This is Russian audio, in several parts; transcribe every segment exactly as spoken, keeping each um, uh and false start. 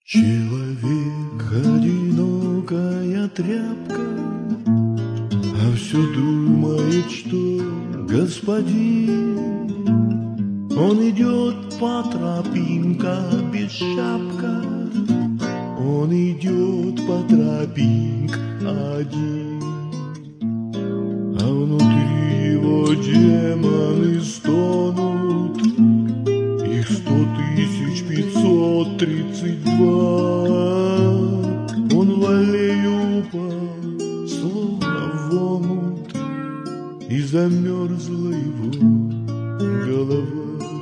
Человек одинокая тряпка, а все думает, что господин. Он идет по тропинке без шапка, он идет по тропинке один, а внутри его демоны стонут. Их сто тысяч пятьсот тридцать два. Он в аллею упал, словно в омут, и замерзла его голова.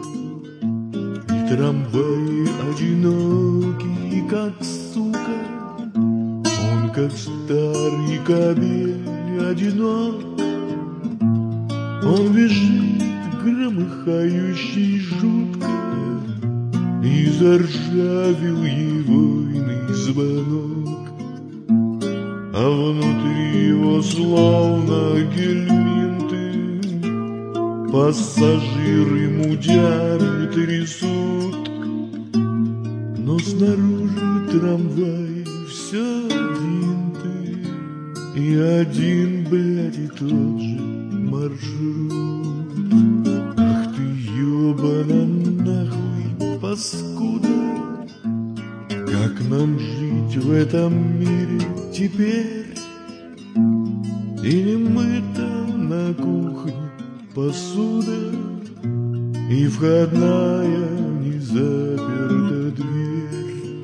И трамваи одинокий, как сука, он как старый кобель одинок. Он бежит, громыхающий жутко, и заржавел егойный звонок, а внутри его словно гельминты пассажиры мудяры трясут. Но снаружи трамвай все один ты, и один, блядь, и тот же маршрут. Ах ты, ёбана нахуй, паскуда, как нам жить в этом мире теперь? И не мыта на кухне посуда, и входная не заперта дверь.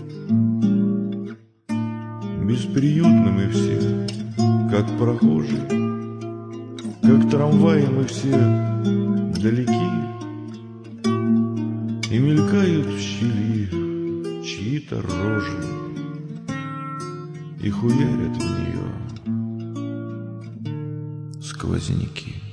Бесприютны мы все, как прохожие, как трамваи мы все далеки, и мелькают в щели чьи-то рожи, и хуярят в нее сквозняки.